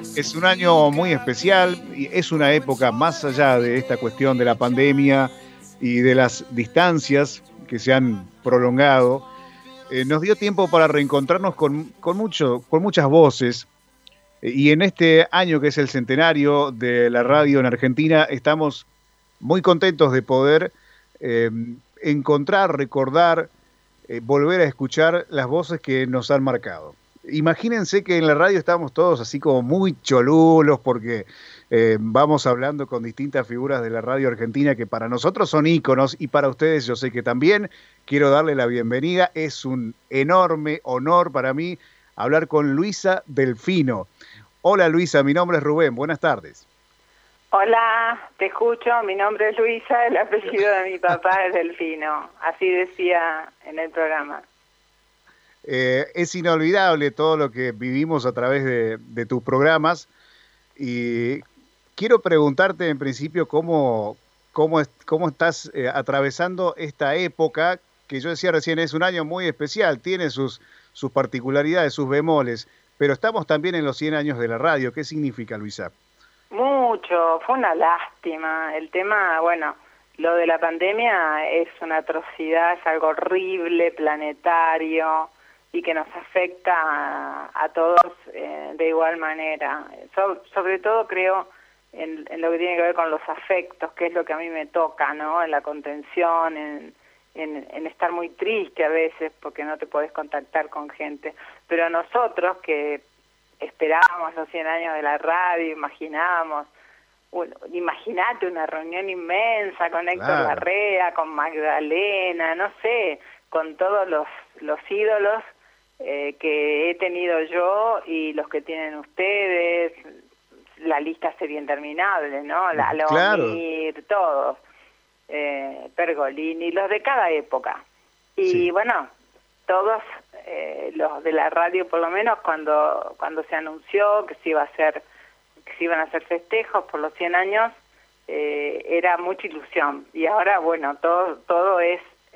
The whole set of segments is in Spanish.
Es un año muy especial y es una época más allá de esta cuestión de la pandemia y de las distancias que se han prolongado. Nos dio tiempo para reencontrarnos con muchas voces. Y en este año que es el centenario de la radio en Argentina, estamos muy contentos de poder eh, encontrar, recordar, volver a escuchar las voces que nos han marcado. Imagínense que en la radio estamos todos así como muy cholulos porque vamos hablando con distintas figuras de la radio argentina que para nosotros son íconos y para ustedes yo sé que también. Quiero darle la bienvenida. Es un enorme honor para mí hablar con Luisa Delfino. Hola Luisa, mi nombre es Rubén. Buenas tardes. Hola, te escucho, mi nombre es Luisa, el apellido de mi papá es Delfino, así decía en el programa. Es inolvidable todo lo que vivimos a través de tus programas y quiero preguntarte en principio cómo estás atravesando esta época que yo decía recién es un año muy especial, tiene sus particularidades, sus bemoles, pero estamos también en los 100 años de la radio. ¿Qué significa, Luisa? Mucho, fue una lástima. El tema, bueno, lo de la pandemia es una atrocidad, es algo horrible, planetario, y que nos afecta a todos de igual manera. Sobre todo creo en lo que tiene que ver con los afectos, que es lo que a mí me toca, ¿no? En la contención, en estar muy triste a veces porque no te podés contactar con gente. Pero nosotros que esperábamos los 100 años de la radio, imaginábamos, imagínate una reunión inmensa con Héctor Larrea, con Magdalena, no sé, con todos los ídolos que he tenido yo y los que tienen ustedes. La lista sería interminable, ¿no? La Lomir, todos, Pergolini, los de cada época. Y sí, bueno, todos los de la radio, por lo menos cuando se anunció que se iban a hacer festejos por los 100 años, era mucha ilusión. Y ahora, bueno, todo es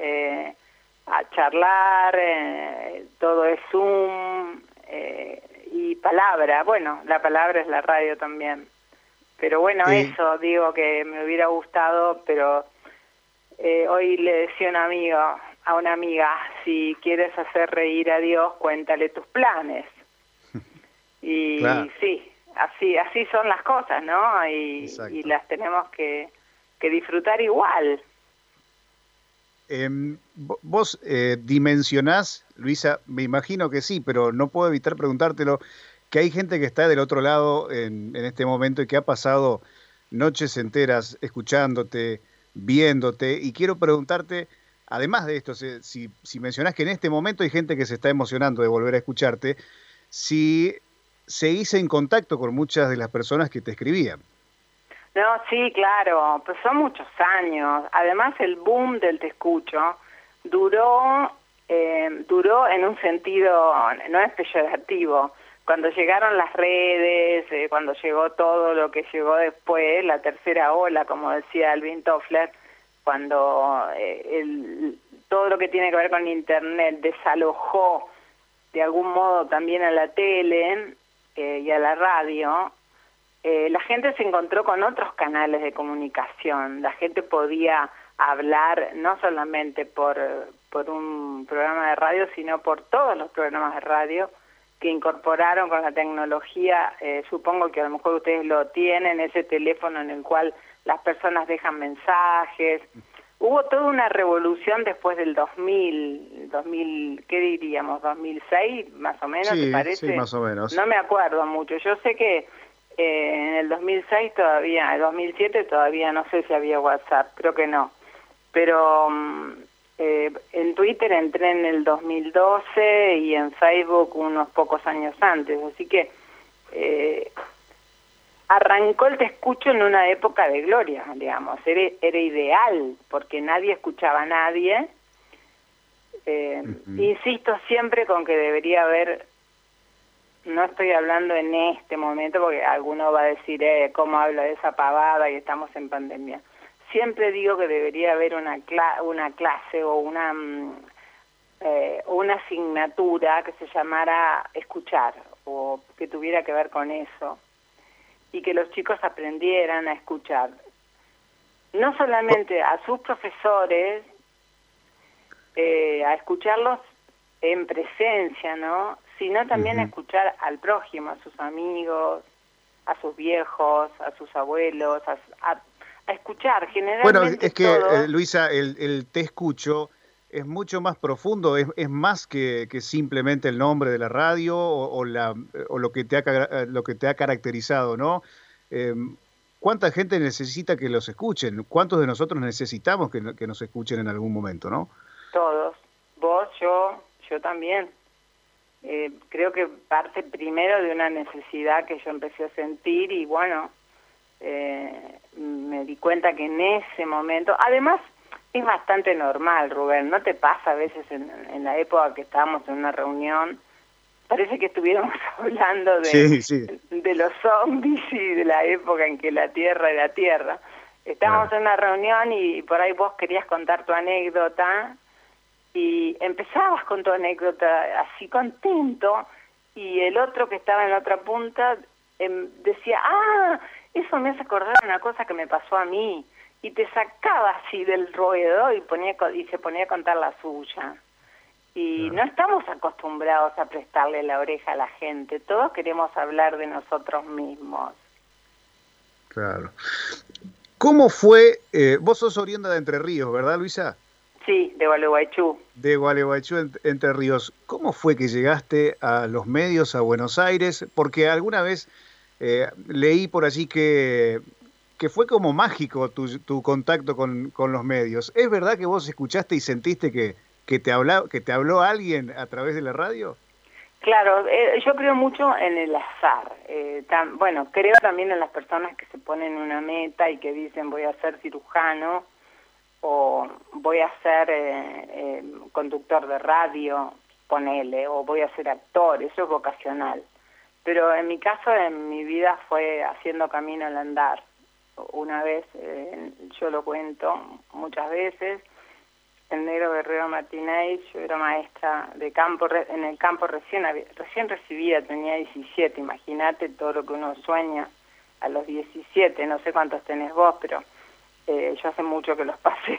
a charlar, todo es Zoom y palabra. Bueno, la palabra es la radio también. Pero bueno, eso digo que me hubiera gustado, pero hoy le decía a una amiga, si quieres hacer reír a Dios, cuéntale tus planes. Y sí, así son las cosas, ¿no? Y las tenemos que disfrutar igual. Vos dimensionás, Luisa, me imagino que sí, pero no puedo evitar preguntártelo, que hay gente que está del otro lado en este momento y que ha pasado noches enteras escuchándote, viéndote, y quiero preguntarte, además de esto, si mencionás que en este momento hay gente que se está emocionando de volver a escucharte, si seguís en contacto con muchas de las personas que te escribían. No, sí, claro, pues son muchos años. Además, el boom del Te Escucho duró en un sentido, no es peyorativo. Cuando llegaron las redes, cuando llegó todo lo que llegó después, la tercera ola, como decía Alvin Toffler, cuando todo lo que tiene que ver con Internet desalojó de algún modo también a la tele y a la radio, la gente se encontró con otros canales de comunicación. La gente podía hablar no solamente por un programa de radio, sino por todos los programas de radio que incorporaron con la tecnología. Supongo que a lo mejor ustedes lo tienen, ese teléfono en el cual las personas dejan mensajes. Hubo toda una revolución después del 2000, ¿qué diríamos? 2006, más o menos, ¿te parece? Sí, más o menos. No me acuerdo mucho. Yo sé que en el 2006 todavía, en el 2007 todavía no sé si había WhatsApp, creo que no. Pero en Twitter entré en el 2012 y en Facebook unos pocos años antes, así que arrancó el Te Escucho en una época de gloria, digamos, era ideal, porque nadie escuchaba a nadie. Insisto siempre con que debería haber, no estoy hablando en este momento, porque alguno va a decir, ¿cómo habla de esa pavada y estamos en pandemia? Siempre digo que debería haber una clase o una asignatura que se llamara escuchar, o que tuviera que ver con eso. y que los chicos aprendieran a escuchar no solamente a sus profesores, a escucharlos en presencia, ¿no? Sino también a escuchar al prójimo, a sus amigos, a sus viejos, a sus abuelos, a escuchar generalmente. Bueno, es que, todos. Luisa, el te escucho es mucho más profundo, es más que simplemente el nombre de la radio o lo que lo que te ha caracterizado, ¿no? Eh, ¿Cuánta gente necesita que los escuchen? ¿Cuántos de nosotros necesitamos que nos escuchen en algún momento, no? Todos, vos, yo también. Creo que parte primero de una necesidad que yo empecé a sentir y bueno, me di cuenta que en ese momento, además es bastante normal, Rubén, ¿no te pasa a veces en la época que estábamos en una reunión? Parece que estuviéramos hablando Sí, sí. de los zombies y de la época en que la Tierra era Tierra. Estábamos en una reunión y por ahí vos querías contar tu anécdota y empezabas con tu anécdota así contento y el otro que estaba en la otra punta decía, eso me hace acordar una cosa que me pasó a mí, y te sacaba así del ruedo y se ponía a contar la suya. Y no estamos acostumbrados a prestarle la oreja a la gente, todos queremos hablar de nosotros mismos. Claro. ¿Cómo fue? Vos sos oriunda de Entre Ríos, ¿verdad, Luisa? Sí, de Gualeguaychú. De Gualeguaychú, Entre Ríos. ¿Cómo fue que llegaste a los medios, a Buenos Aires? Porque alguna vez leí por allí que fue como mágico tu contacto con los medios. ¿Es verdad que vos escuchaste y sentiste que te habló alguien a través de la radio? Claro, yo creo mucho en el azar. Bueno, creo también en las personas que se ponen una meta y que dicen voy a ser cirujano o voy a ser conductor de radio, ponele, o voy a ser actor, eso es vocacional. Pero en mi caso, en mi vida fue haciendo camino al andar. Una vez, yo lo cuento muchas veces, en Negro Guerrero Martínez, yo era maestra de campo, en el campo recién recibida, tenía 17, imagínate todo lo que uno sueña a los 17, no sé cuántos tenés vos, pero yo hace mucho que los pasé.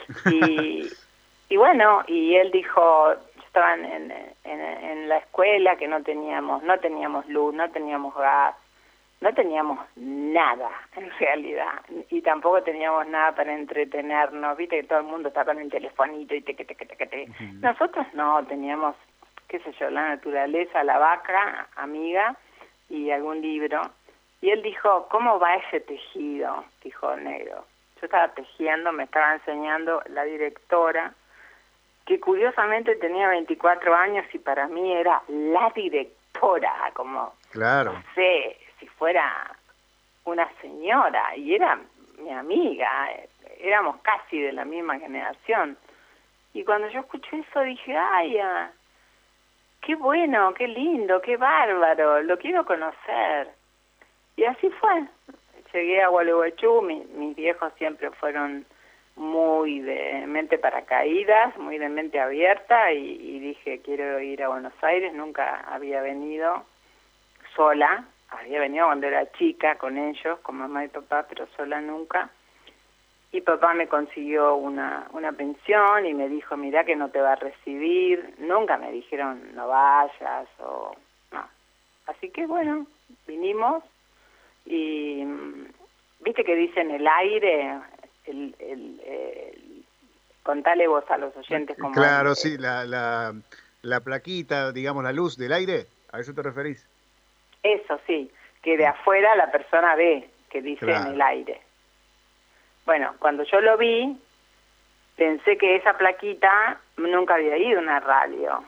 Y bueno, y él dijo, estaban en la escuela que no teníamos luz, no teníamos gas, no teníamos nada en realidad, y tampoco teníamos nada para entretenernos, viste que todo el mundo está con el telefonito y te. Nosotros no, teníamos, qué sé yo, la naturaleza, la vaca, amiga, y algún libro. Y él dijo, ¿cómo va ese tejido? Dijo Negro. Yo estaba tejiendo, me estaba enseñando la directora, que curiosamente tenía 24 años y para mí era la directora, como, claro, no sé, si fuera una señora, y era mi amiga, éramos casi de la misma generación. Y cuando yo escuché eso dije, qué bueno, qué lindo, qué bárbaro, lo quiero conocer. Y así fue. Llegué a Gualeguaychú, mis viejos siempre fueron muy de mente paracaídas, muy de mente abierta, y dije, quiero ir a Buenos Aires. Nunca había venido sola, había venido cuando era chica con ellos, con mamá y papá, pero sola nunca. Y papá me consiguió una pensión y me dijo, mirá que no te va a recibir. Nunca me dijeron, no vayas, o no. Así que bueno, vinimos y viste que dicen el aire, contale vos a los oyentes cómo claro, es. sí, la plaquita, digamos, la luz del aire, ¿a eso te referís? Eso sí, que de afuera la persona ve que dice en el aire. Bueno, cuando yo lo vi, pensé que esa plaquita nunca había ido a una radio.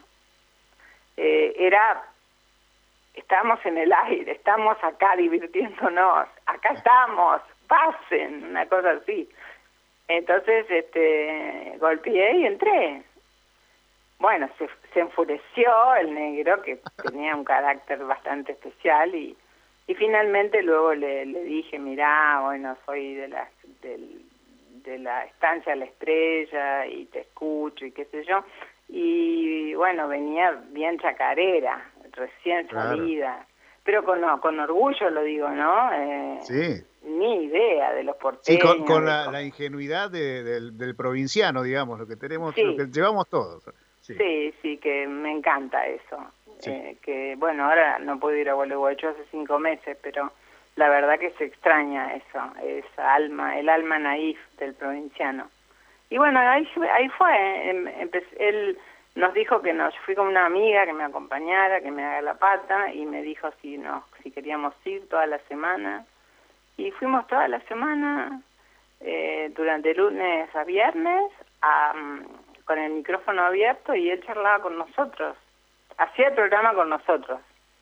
Estamos en el aire, estamos acá divirtiéndonos, acá estamos, pasen, una cosa así. Entonces, golpeé y entré. Bueno, se enfureció el Negro, que tenía un carácter bastante especial, y finalmente luego le dije, mirá, bueno, soy de la estancia La Estrella y te escucho y qué sé yo. Y bueno, venía bien chacarera, recién salida, pero con orgullo lo digo, ¿no? Sí. Ni idea de los porteños. Sí, con la ingenuidad del provinciano, digamos, lo que tenemos, lo que Sí, llevamos todos. Sí, sí, que me encanta eso. sí. Que bueno, ahora no puedo ir a Gualeguaychú hace 5 meses, pero la verdad que se extraña eso, esa alma, el alma naif del provinciano. Y bueno, ahí fue, él nos dijo que fui con una amiga que me acompañara, que me haga la pata, y me dijo si queríamos ir toda la semana. Y fuimos toda la semana, durante lunes a viernes, con el micrófono abierto, y él charlaba con nosotros, hacía el programa con nosotros.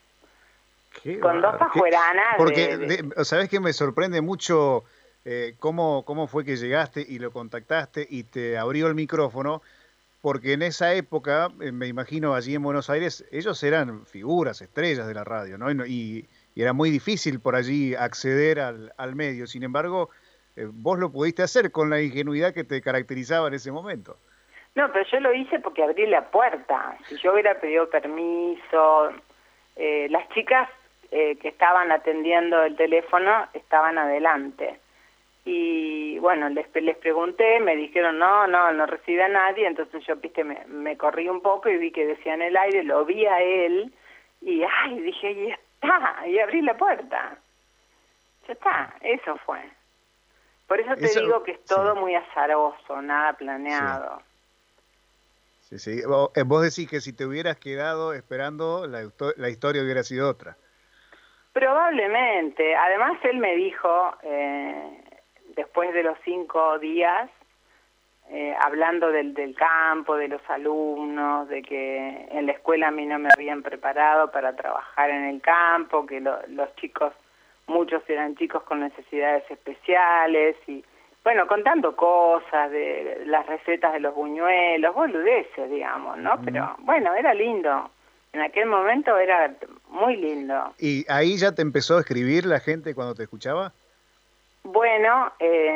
Con dos pajueranas. Porque, ¿sabés qué? Me sorprende mucho cómo fue que llegaste y lo contactaste y te abrió el micrófono, porque en esa época, me imagino allí en Buenos Aires, ellos eran figuras, estrellas de la radio, ¿no? Y era muy difícil por allí acceder al medio. Sin embargo, vos lo pudiste hacer con la ingenuidad que te caracterizaba en ese momento. No, pero yo lo hice porque abrí la puerta. Si yo hubiera pedido permiso, las chicas que estaban atendiendo el teléfono estaban adelante. Y bueno, les pregunté, me dijeron no recibe a nadie, entonces yo, me corrí un poco y vi que decía en el aire, lo vi a él, y dije, y está, y abrí la puerta. Ya está, eso fue. Por eso te digo que es todo muy azaroso, nada planeado. Sí. Vos decís que si te hubieras quedado esperando, la historia hubiera sido otra. Probablemente. Además, él me dijo, después de los 5 días, hablando del campo, de los alumnos, de que en la escuela a mí no me habían preparado para trabajar en el campo, que los chicos, muchos eran chicos con necesidades especiales, y bueno, contando cosas de las recetas de los buñuelos, boludeces, digamos, ¿no? Pero bueno, era lindo. En aquel momento era muy lindo. ¿Y ahí ya te empezó a escribir la gente cuando te escuchaba? Bueno,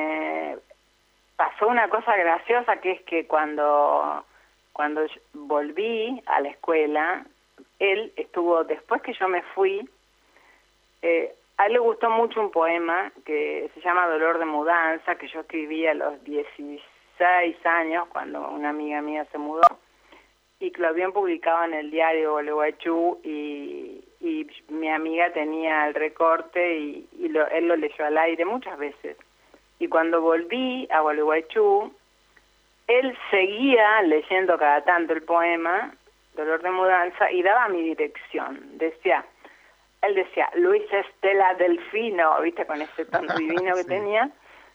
pasó una cosa graciosa, que es que cuando volví a la escuela, él estuvo, después que yo me fui, a él le gustó mucho un poema que se llama Dolor de Mudanza, que yo escribí a los 16 años, cuando una amiga mía se mudó, y que lo habían publicado en el diario Gualeguaychú, y mi amiga tenía el recorte, y él lo leyó al aire muchas veces. Y cuando volví a Gualeguaychú, él seguía leyendo cada tanto el poema, Dolor de Mudanza, y daba mi dirección. Él decía, Luis Estela Delfino, ¿viste? Con ese tono divino que sí. tenía.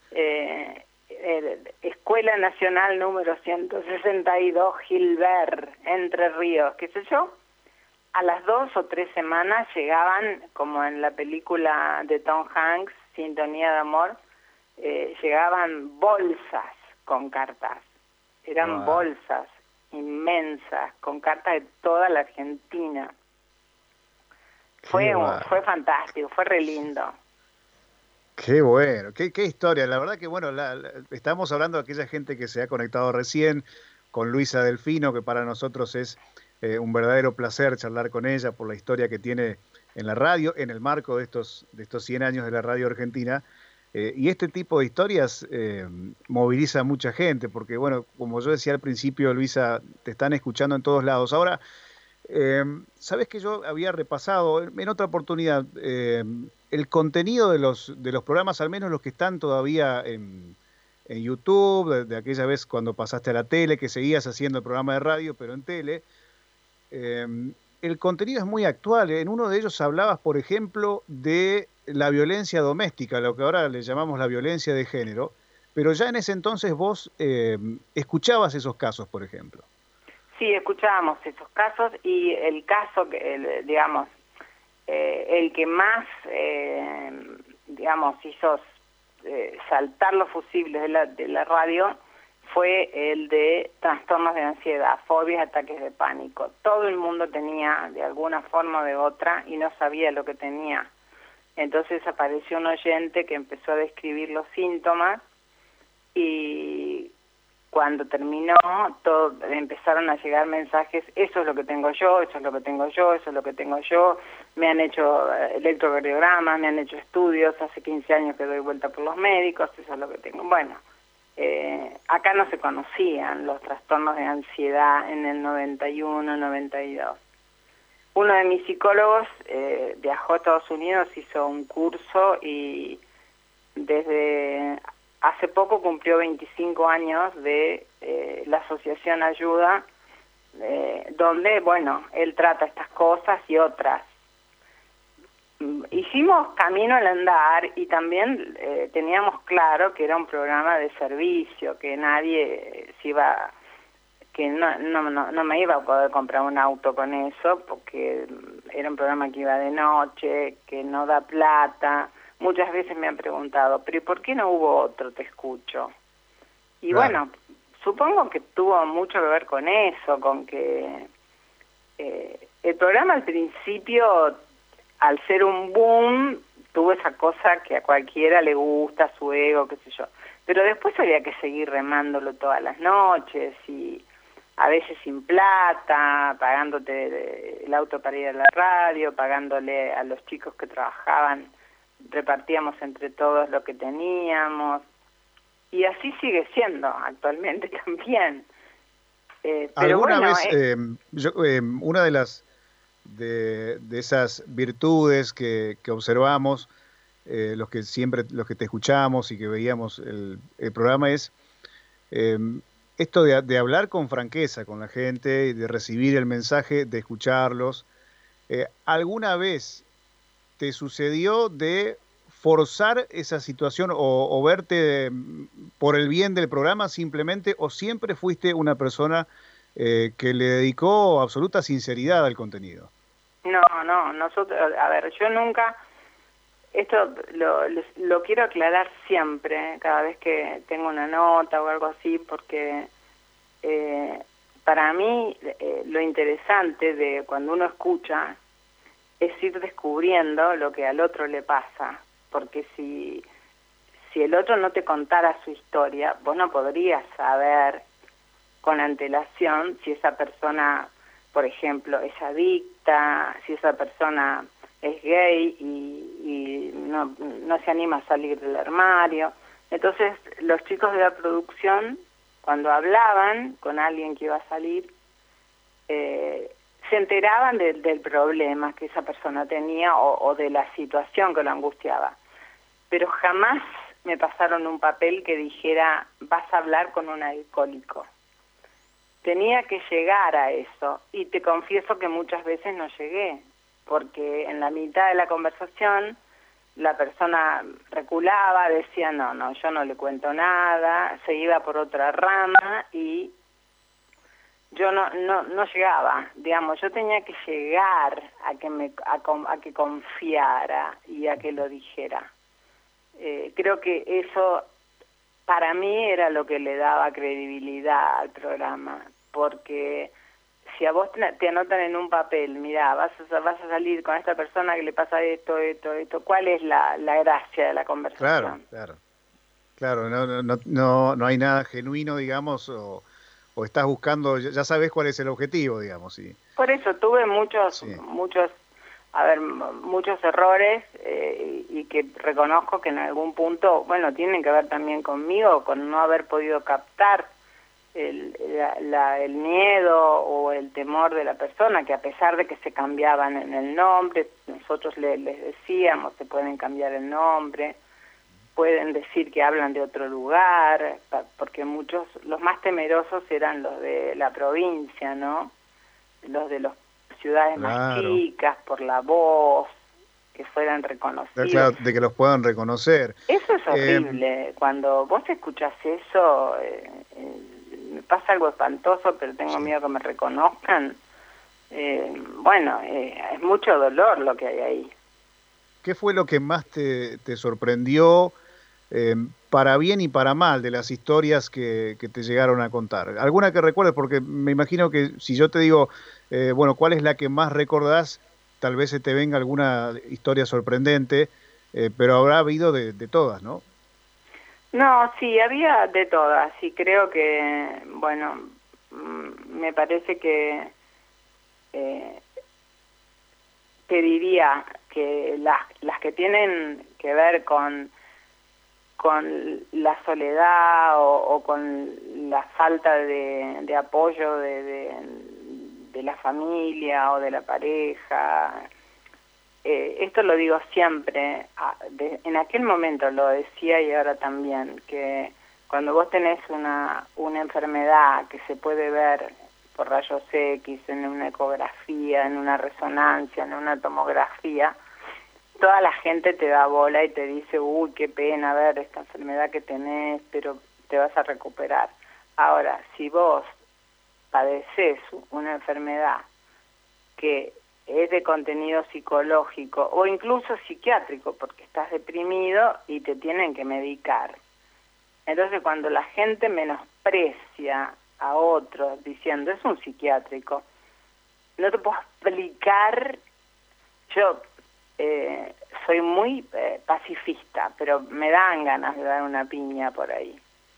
Escuela Nacional número 162, Gilbert, Entre Ríos, qué sé yo. A las 2 o 3 semanas llegaban, como en la película de Tom Hanks, Sintonía de Amor, llegaban bolsas con cartas. Eran bolsas inmensas, con cartas de toda la Argentina. Fue fantástico, fue re lindo. Qué bueno, qué historia. La verdad que, bueno, estamos hablando de aquella gente que se ha conectado recién con Luisa Delfino, que para nosotros es un verdadero placer charlar con ella por la historia que tiene en la radio, en el marco de estos 100 años de la radio argentina. Y este tipo de historias moviliza a mucha gente, porque, bueno, como yo decía al principio, Luisa, te están escuchando en todos lados. Ahora, sabes que yo había repasado en otra oportunidad el contenido de los programas, al menos los que están todavía en YouTube, de aquella vez cuando pasaste a la tele, que seguías haciendo el programa de radio, pero en tele. El contenido es muy actual. En uno de ellos hablabas, por ejemplo, de la violencia doméstica, lo que ahora le llamamos la violencia de género, pero ya en ese entonces vos escuchabas esos casos, por ejemplo. Sí, escuchábamos esos casos, y el caso, digamos, el que más, digamos, hizo saltar los fusibles de la radio fue el de trastornos de ansiedad, fobias, ataques de pánico. Todo el mundo tenía, de alguna forma o de otra, y no sabía lo que tenía. Entonces apareció un oyente que empezó a describir los síntomas, y cuando terminó, empezaron a llegar mensajes, eso es lo que tengo yo, eso es lo que tengo yo, eso es lo que tengo yo. Me han hecho electrocardiogramas, me han hecho estudios, hace 15 años que doy vuelta por los médicos, eso es lo que tengo. Bueno, acá no se conocían los trastornos de ansiedad en el 91, 92. Uno de mis psicólogos viajó a Estados Unidos, hizo un curso y desde hace poco cumplió 25 años de la Asociación Ayuda, donde, bueno, él trata estas cosas y otras. Hicimos camino al andar y también teníamos claro que era un programa de servicio, que nadie se iba, que no me iba a poder comprar un auto con eso, porque era un programa que iba de noche, que no da plata. Muchas veces me han preguntado, pero ¿y por qué no hubo otro Te Escucho? Y claro, bueno, supongo que tuvo mucho que ver con eso, con que el programa al principio, al ser un boom, tuvo esa cosa que a cualquiera le gusta, su ego, qué sé yo. Pero después había que seguir remándolo todas las noches y a veces sin plata, pagándote el auto para ir a la radio, pagándole a los chicos que trabajaban, repartíamos entre todos lo que teníamos. Y así sigue siendo actualmente también. Pero ¿alguna bueno, vez, una de las de esas virtudes que observamos, los que te escuchamos y que veíamos el programa es esto de hablar con franqueza con la gente, de recibir el mensaje, de escucharlos? ¿Alguna vez te sucedió de forzar esa situación o verte por el bien del programa simplemente, o siempre fuiste una persona que le dedicó absoluta sinceridad al contenido? No, nosotros, a ver, yo nunca, esto lo quiero aclarar siempre, cada vez que tengo una nota o algo así, porque para mí lo interesante de cuando uno escucha es ir descubriendo lo que al otro le pasa, porque si el otro no te contara su historia, vos no podrías saber con antelación si esa persona, por ejemplo, es adicta, si esa persona es gay y no se anima a salir del armario. Entonces, los chicos de la producción, cuando hablaban con alguien que iba a salir, se enteraban del problema que esa persona tenía o de la situación que lo angustiaba. Pero jamás me pasaron un papel que dijera, vas a hablar con un alcohólico. Tenía que llegar a eso, y te confieso que muchas veces no llegué, porque en la mitad de la conversación la persona reculaba, decía, no, yo no le cuento nada, se iba por otra rama y yo no llegaba, digamos, yo tenía que llegar a que confiara y a que lo dijera. Creo que eso para mí era lo que le daba credibilidad al programa, porque si a vos te anotan en un papel, mira, vas a salir con esta persona que le pasa esto, ¿cuál es la gracia de la conversación? Claro, no hay nada genuino, digamos, o estás buscando, ya sabes cuál es el objetivo, digamos. Sí. Por eso tuve muchos errores y que reconozco que en algún punto, bueno, tienen que ver también conmigo, con no haber podido captar el miedo o el temor de la persona, que a pesar de que se cambiaban en el nombre, nosotros les decíamos, se pueden cambiar el nombre, pueden decir que hablan de otro lugar, porque muchos, los más temerosos eran los de la provincia, ¿no? Los de las ciudades más chicas, por la voz, que fueran reconocidos. Claro, de que los puedan reconocer. Eso es horrible. Cuando vos escuchás eso, me pasa algo espantoso, pero tengo miedo que me reconozcan. Es mucho dolor lo que hay ahí. ¿Qué fue lo que más te sorprendió, para bien y para mal, de las historias que te llegaron a contar? ¿Alguna que recuerdes? Porque me imagino que si yo te digo, ¿cuál es la que más recordás? Tal vez se te venga alguna historia sorprendente, pero habrá habido de todas, ¿no? No, sí, había de todas y creo que, bueno, me parece que eh, te diría que las que tienen que ver con la soledad o con la falta de apoyo de la familia o de la pareja. Esto lo digo siempre, en aquel momento lo decía y ahora también, que cuando vos tenés una enfermedad que se puede ver por rayos X, en una ecografía, en una resonancia, en una tomografía, toda la gente te da bola y te dice, uy, qué pena ver esta enfermedad que tenés, pero te vas a recuperar. Ahora, si vos padeces una enfermedad que es de contenido psicológico o incluso psiquiátrico, porque estás deprimido y te tienen que medicar. Entonces, cuando la gente menosprecia a otros diciendo, es un psiquiátrico, no te puedo explicar. Yo soy muy pacifista, pero me dan ganas de dar una piña por ahí.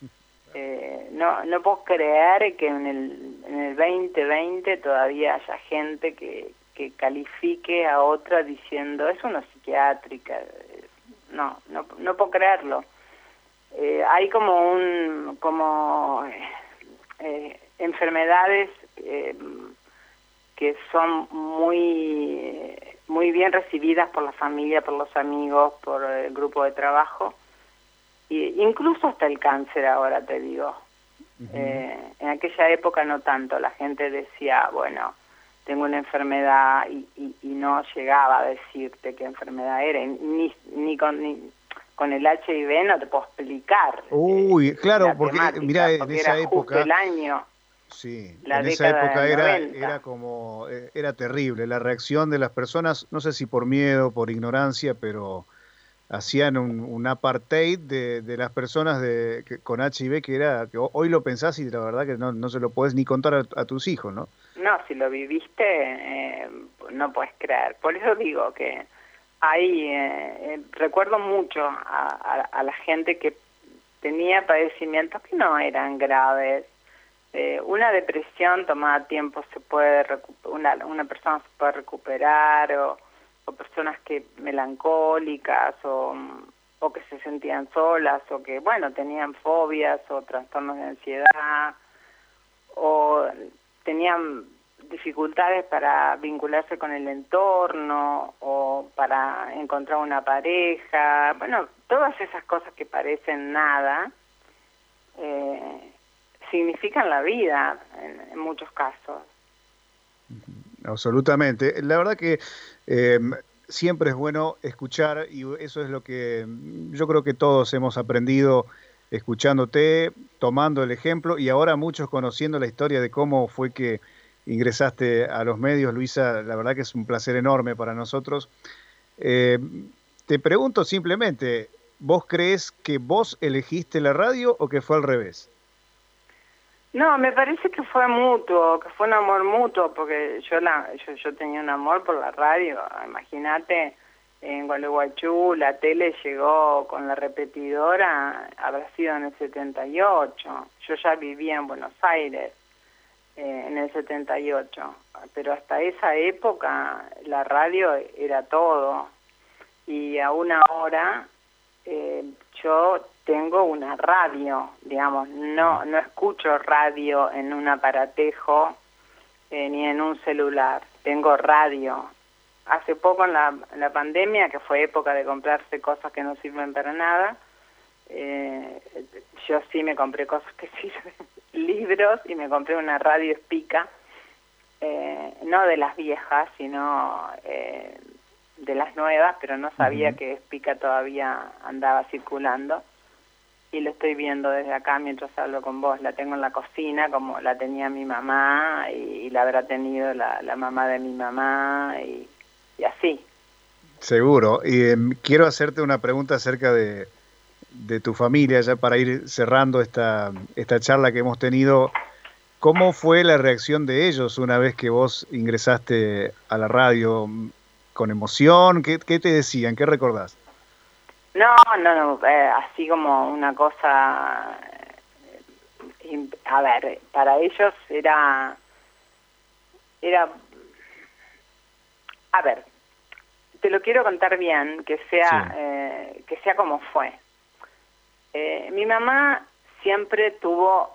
No puedo creer que en el 2020 todavía haya gente que califique a otra diciendo es una psiquiátrica. No puedo creerlo. Hay como enfermedades que son muy bien recibidas por la familia, por los amigos, por el grupo de trabajo, incluso hasta el cáncer ahora, te digo. En aquella época no tanto, la gente decía, bueno, tengo una enfermedad y no llegaba a decirte qué enfermedad era, ni con el HIV no te puedo explicar. Uy, claro, porque mirá, en porque esa era época... justo el año. Sí, La en esa década época del era 90. como, era terrible la reacción de las personas, no sé si por miedo, por ignorancia, pero hacían un apartheid de las personas con HIV que hoy lo pensás y la verdad que no se lo podés ni contar a tus hijos, ¿no? No, si lo viviste, no puedes creer. Por eso digo que recuerdo mucho a la gente que tenía padecimientos que no eran graves. Una depresión tomada tiempo se puede una persona se puede recuperar, o personas que melancólicas o que se sentían solas, o que bueno tenían fobias o trastornos de ansiedad, o tenían dificultades para vincularse con el entorno o para encontrar una pareja. Bueno, todas esas cosas que parecen nada significan la vida en muchos casos. Absolutamente. La verdad que siempre es bueno escuchar y eso es lo que yo creo que todos hemos aprendido escuchándote, tomando el ejemplo y ahora muchos conociendo la historia de cómo fue que ingresaste a los medios, Luisa. La verdad que es un placer enorme para nosotros. Eh, Te pregunto simplemente, ¿vos crees que vos elegiste la radio o que fue al revés? No, me parece que fue mutuo, que fue un amor mutuo, porque yo tenía un amor por la radio. Imagínate, en Gualeguaychú la tele llegó con la repetidora, habrá sido en el 78. Yo ya vivía en Buenos Aires en el 78, pero hasta esa época la radio era todo. Y aún ahora yo tengo una radio, digamos, no escucho radio en un aparatejo ni en un celular, tengo radio. Hace poco en la pandemia, que fue época de comprarse cosas que no sirven para nada, yo sí me compré cosas que sirven, libros, y me compré una radio Spica, no de las viejas, sino de las nuevas, pero no sabía que Spica todavía andaba circulando. Y lo estoy viendo desde acá mientras hablo con vos. La tengo en la cocina como la tenía mi mamá y la habrá tenido la mamá de mi mamá y así. Seguro. Y quiero hacerte una pregunta acerca de tu familia, ya para ir cerrando esta charla que hemos tenido. ¿Cómo fue la reacción de ellos una vez que vos ingresaste a la radio? ¿Con emoción? ¿Qué te decían? ¿Qué recordás? No, así como una cosa, a ver, para ellos era, a ver, te lo quiero contar bien, que sea como fue. Mi mamá siempre tuvo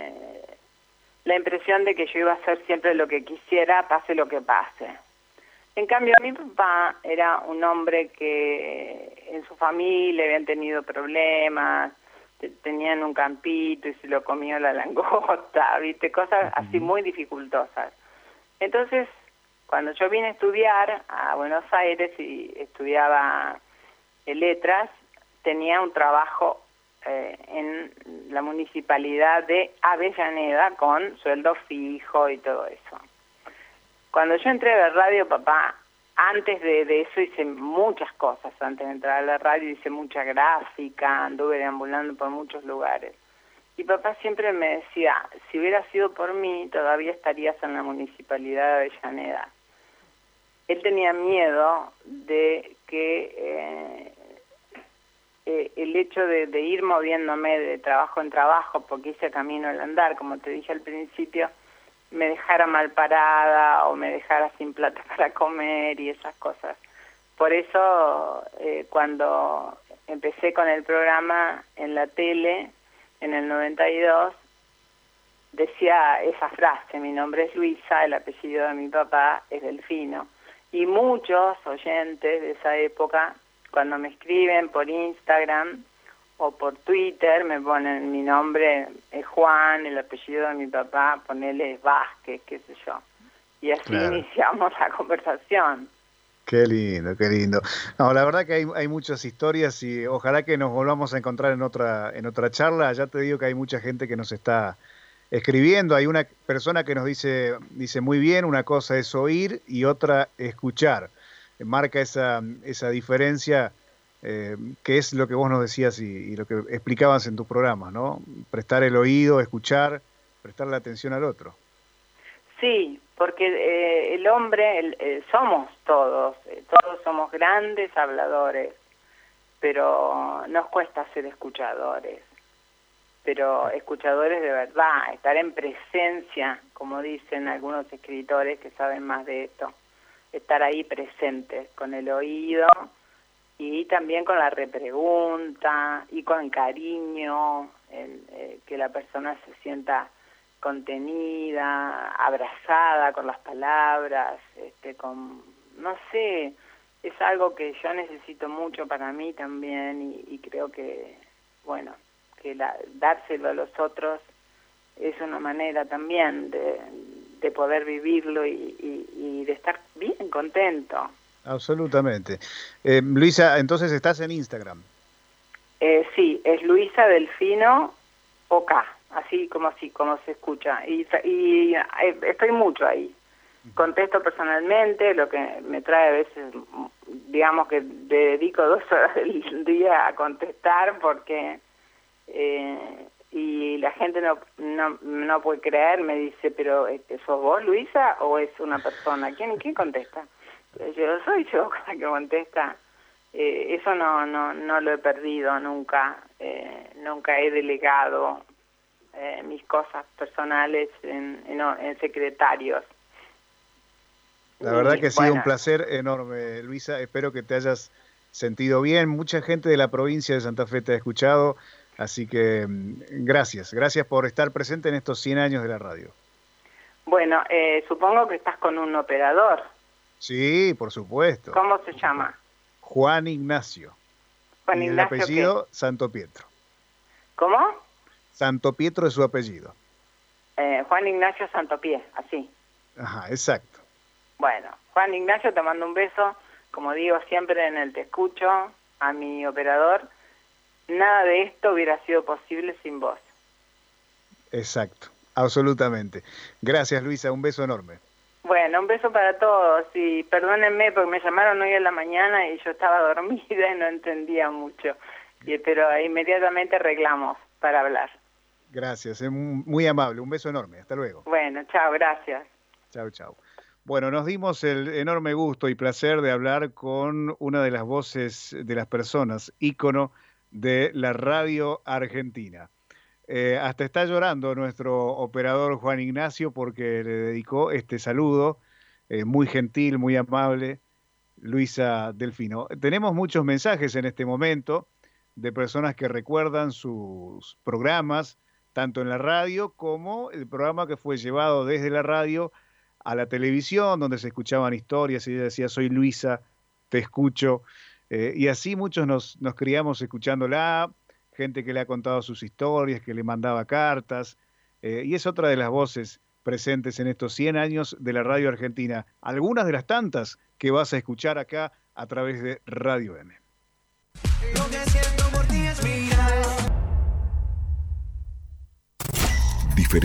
la impresión de que yo iba a hacer siempre lo que quisiera, pase lo que pase. En cambio, mi papá era un hombre que en su familia habían tenido problemas, tenían un campito y se lo comió la langosta, ¿viste? Cosas así muy dificultosas. Entonces, cuando yo vine a estudiar a Buenos Aires y estudiaba letras, tenía un trabajo en la municipalidad de Avellaneda con sueldo fijo y todo eso. Cuando yo entré a la radio, papá, antes de eso hice muchas cosas. Antes de entrar a la radio hice mucha gráfica, anduve deambulando por muchos lugares. Y papá siempre me decía, si hubiera sido por mí, todavía estarías en la municipalidad de Avellaneda. Él tenía miedo de que el hecho de ir moviéndome de trabajo en trabajo, porque hice camino al andar, como te dije al principio, me dejara mal parada o me dejara sin plata para comer y esas cosas. Por eso, cuando empecé con el programa en la tele, en el 92, decía esa frase, mi nombre es Luisa, el apellido de mi papá es Delfino. Y muchos oyentes de esa época, cuando me escriben por Instagram o por Twitter, me ponen mi nombre es Juan, el apellido de mi papá, ponele es Vázquez, qué sé yo. Y así iniciamos la conversación. Qué lindo, qué lindo. No, la verdad que hay muchas historias y ojalá que nos volvamos a encontrar en otra charla. Ya te digo que hay mucha gente que nos está escribiendo. Hay una persona que nos dice muy bien, una cosa es oír y otra escuchar. Marca esa diferencia, que es lo que vos nos decías y lo que explicabas en tus programas, ¿no? Prestar el oído, escuchar, prestarle atención al otro. Sí, porque el hombre, somos todos somos grandes habladores, pero nos cuesta ser escuchadores, pero escuchadores de verdad, estar en presencia, como dicen algunos escritores que saben más de esto, estar ahí presentes con el oído y también con la repregunta y con cariño, que la persona se sienta contenida, abrazada con las palabras, no sé, es algo que yo necesito mucho para mí también y creo que, bueno, que dárselo a los otros es una manera también de poder vivirlo y de estar bien contento. Absolutamente. Luisa, entonces estás en Instagram. Sí, es Luisa Delfino OK, así como se escucha. Y estoy mucho ahí. Contesto personalmente, lo que me trae a veces, digamos que dedico 2 horas del día a contestar porque... y la gente no puede creer, me dice, pero ¿sos vos, Luisa, o es una persona? ¿Quién contesta? Yo soy yo la que contesta. Eso no lo he perdido nunca. Nunca he delegado mis cosas personales en secretarios. La verdad que ha sido un placer enorme, Luisa. Espero que te hayas sentido bien. Mucha gente de la provincia de Santa Fe te ha escuchado. Así que gracias por estar presente en estos 100 años de la radio. Bueno, supongo que estás con un operador. Sí, por supuesto. ¿Cómo se llama? Juan Ignacio. Juan y Ignacio, el apellido, ¿qué? Santo Pietro. ¿Cómo? Santo Pietro es su apellido. Juan Ignacio Santopié, así. Ajá, exacto. Bueno, Juan Ignacio, te mando un beso. Como digo siempre en el Te Escucho, a mi operador, nada de esto hubiera sido posible sin vos. Exacto, absolutamente. Gracias, Luisa, un beso enorme. Bueno, un beso para todos y perdónenme porque me llamaron hoy en la mañana y yo estaba dormida y no entendía mucho, pero inmediatamente arreglamos para hablar. Gracias, es muy amable, un beso enorme, hasta luego. Bueno, chao, gracias. Chao, chao. Bueno, nos dimos el enorme gusto y placer de hablar con una de las voces de las personas, ícono de la radio argentina. Hasta está llorando nuestro operador Juan Ignacio porque le dedicó este saludo, muy gentil, muy amable, Luisa Delfino. Tenemos muchos mensajes en este momento de personas que recuerdan sus programas, tanto en la radio como el programa que fue llevado desde la radio a la televisión, donde se escuchaban historias y ella decía, soy Luisa, te escucho. Y así muchos nos criamos escuchándola, gente que le ha contado sus historias, que le mandaba cartas, y es otra de las voces presentes en estos 100 años de la radio argentina, algunas de las tantas que vas a escuchar acá a través de Radio M. Lo que siento por ti es mirar